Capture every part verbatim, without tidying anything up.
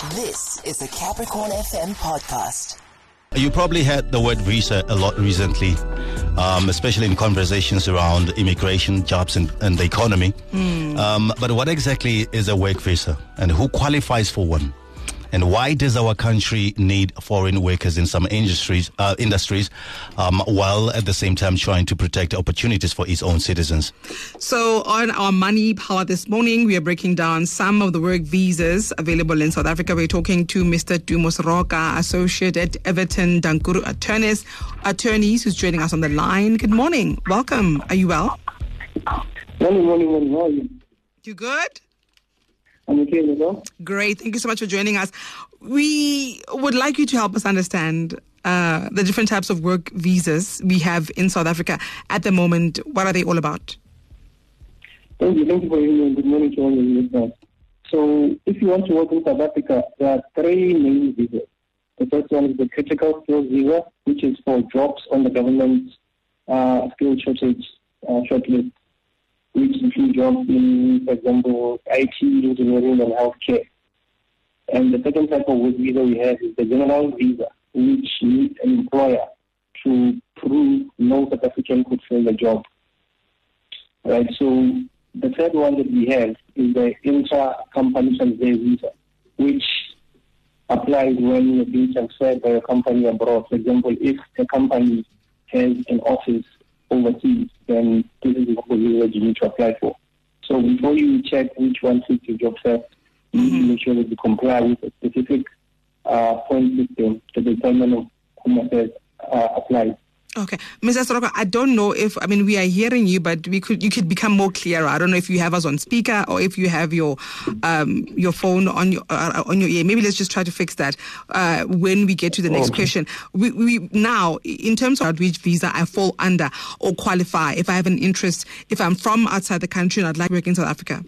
This is the Capricorn F M podcast. You probably heard the word visa a lot recently, um, especially in conversations around immigration, jobs, and, and the economy. Mm. Um, but what exactly is a work visa, and who qualifies for one? And why does our country need foreign workers in some industries, uh, industries um, while at the same time trying to protect opportunities for its own citizens? So on our Money Power this morning, we are breaking down some of the work visas available in South Africa. We're talking to Mister Dumos Roka, Associate at Everton Dankuru Attorneys, attorneys who's joining us on the line. Good morning. Welcome. Are you well? Morning, morning, morning. How are you? You good? I'm okay, you know? Great. Thank you so much for joining us. We would like you to help us understand uh, the different types of work visas we have in South Africa at the moment. What are they all about? Thank you. Thank you for having me. Good morning to all of you listeners. So, if you want to work in South Africa, there are three main visas. The first one is the critical skills visa, which is for jobs on the government uh, skill shortage uh, shortlist, which include jobs in, for example, I T, engineering, and healthcare. And the second type of work visa we have is the general visa, which needs an employer to prove no South African could fill the job. Right. So the third one that we have is the intra-company transfer visa, which applies when you're being transferred by a company abroad. For example, if a company has an office overseas, then this is the visa you need to apply for. So before you check which one fits your job first, you need to make sure that you comply with a specific uh, point system that the Department of Home Affairs uh, applies. Okay. Mister Soroka, I don't know if, I mean, we are hearing you, but we could you could become more clearer. I don't know if you have us on speaker or if you have your um, your phone on your uh, on your ear. Maybe let's just try to fix that uh, when we get to the next okay. question. We, we now, in terms of which visa I fall under or qualify, if I have an interest, if I'm from outside the country and I'd like to work in South Africa.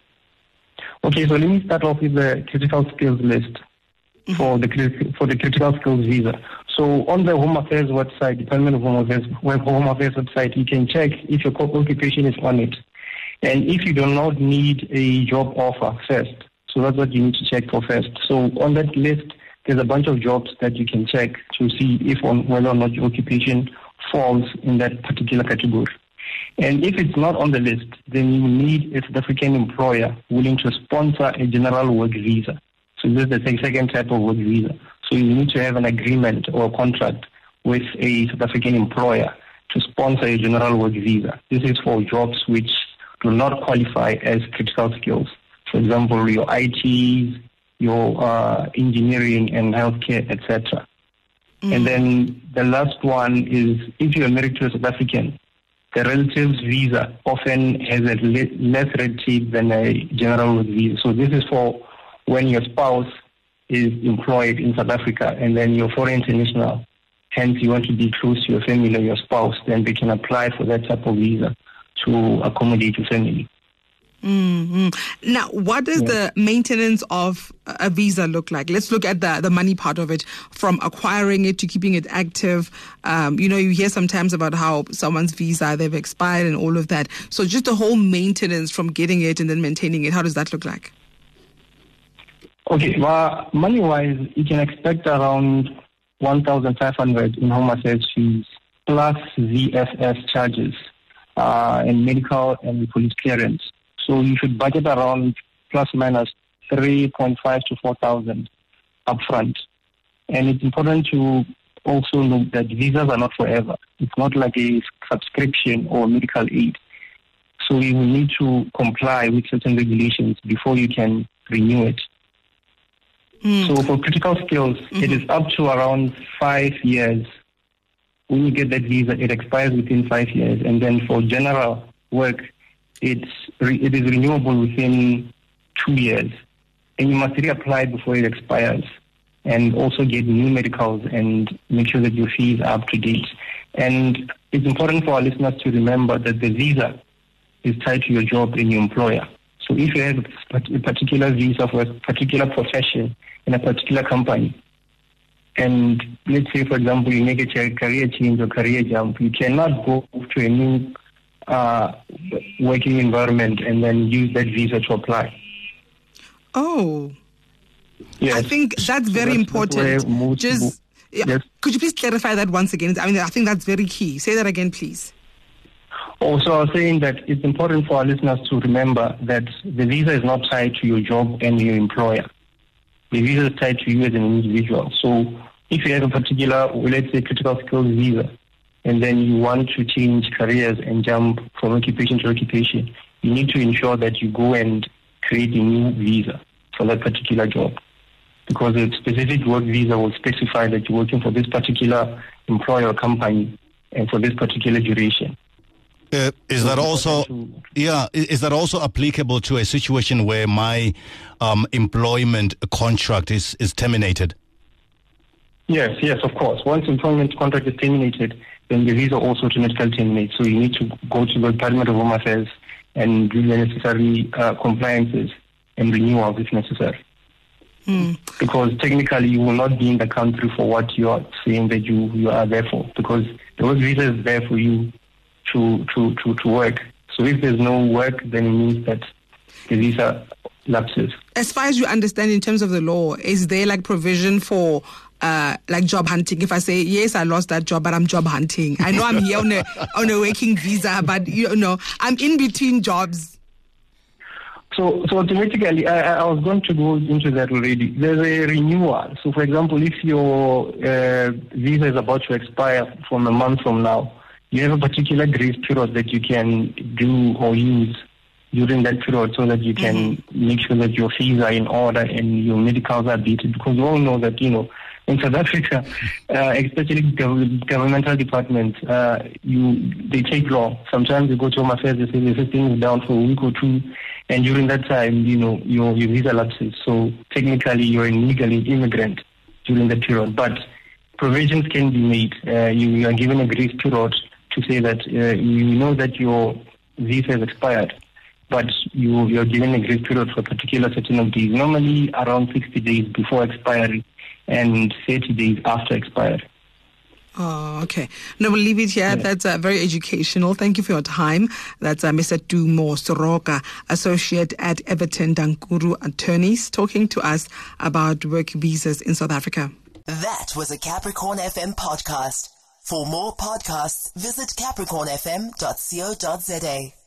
Okay, so let me start off with the critical skills list. Mm-hmm. For the for the critical skills visa. So on the Home Affairs website, Department of Home Affairs, Web Home Affairs website, you can check if your occupation is on it. And if you do not need a job offer first, so that's what you need to check for first. So on that list, there's a bunch of jobs that you can check to see if on whether or not your occupation falls in that particular category. And if it's not on the list, then you need a South African employer willing to sponsor a general work visa. So this is the second type of work visa. So you need to have an agreement or a contract with a South African employer to sponsor a general work visa. This is for jobs which do not qualify as critical skills. For example, your I T, your uh, engineering and healthcare, et cetera. Mm-hmm. And then the last one is if you're married to a South African, the relatives visa often has a le- less red tape than a general work visa. So this is for when your spouse is employed in South Africa and then you're foreign international, hence you want to be close to your family or your spouse, then they can apply for that type of visa to accommodate your family. Mm-hmm. Now, what does yeah. the maintenance of a visa look like? Let's look at the, the money part of it, from acquiring it to keeping it active. Um, you know, you hear sometimes about how someone's visa, they've expired and all of that. So just the whole maintenance from getting it and then maintaining it, how does that look like? Okay, well, money-wise, you can expect around one thousand five hundred in Home Affairs fees, plus V F S charges, uh, and medical and police clearance. So you should budget around plus minus three point five to four thousand upfront. And it's important to also note that visas are not forever. It's not like a subscription or medical aid. So you will need to comply with certain regulations before you can renew it. Mm. So for critical skills, mm-hmm. it is up to around five years. When you get that visa, it expires within five years. And then for general work, it's re- it is renewable within two years. And you must reapply before it expires. And also get new medicals and make sure that your fees are up to date. And it's important for our listeners to remember that the visa is tied to your job and your employer. So if you have a particular visa for a particular profession in a particular company, and let's say, for example, you make a career change or career jump, you cannot go to a new uh, working environment and then use that visa to apply. Oh. Yes. I think that's very that's, important. That's where most Just people, yeah, yes. Could you please clarify that once again? I mean, I think that's very key. Say that again, please. Also, I was saying that it's important for our listeners to remember that the visa is not tied to your job and your employer. The visa is tied to you as an individual. So if you have a particular, let's say, critical skills visa, and then you want to change careers and jump from occupation to occupation, you need to ensure that you go and create a new visa for that particular job. Because a specific work visa will specify that you're working for this particular employer or company and for this particular duration. Uh, is that also, yeah, is that also applicable to a situation where my um, employment contract is, is terminated? Yes, yes, of course. Once employment contract is terminated, then the visa also automatically terminates. So you need to go to the Department of Home Affairs and do the necessary uh, compliances and renewals if necessary. Mm. Because technically you will not be in the country for what you are saying that you, you are there for. Because the work visa is there for you to, to, to, to work. So if there's no work, then it means that the visa lapses. As far as you understand in terms of the law, is there like provision for uh, like job hunting? If I say, yes, I lost that job, but I'm job hunting. I know I'm here on a, on a working visa, but you know, I'm in between jobs. So, so automatically, I, I was going to go into that already. There's a renewal. So, for example, if your uh, visa is about to expire from a month from now, you have a particular grace period that you can do or use during that period so that you can mm-hmm. make sure that your fees are in order and your medicals are updated. Because we all know that, you know, in South Africa, uh, especially gov- governmental departments, uh, you they take long. Sometimes you go to Home Affairs, they say the system is down for a week or two, and during that time, you know, your, your visa lapses. So technically, you're an illegal immigrant during that period. But provisions can be made. Uh, you, you are given a grace period to say that uh, you know that your visa has expired, but you, you're given a grace period for a particular certain of days, normally around sixty days before expiry and thirty days after expiry. Oh, okay. No, we'll leave it here. Yeah. That's uh, very educational. Thank you for your time. That's uh, Mister Tumo Soroka, Associate at Everton Dankuru Attorneys, talking to us about work visas in South Africa. That was a Capricorn F M podcast. For more podcasts, visit capricorn f m dot co dot za.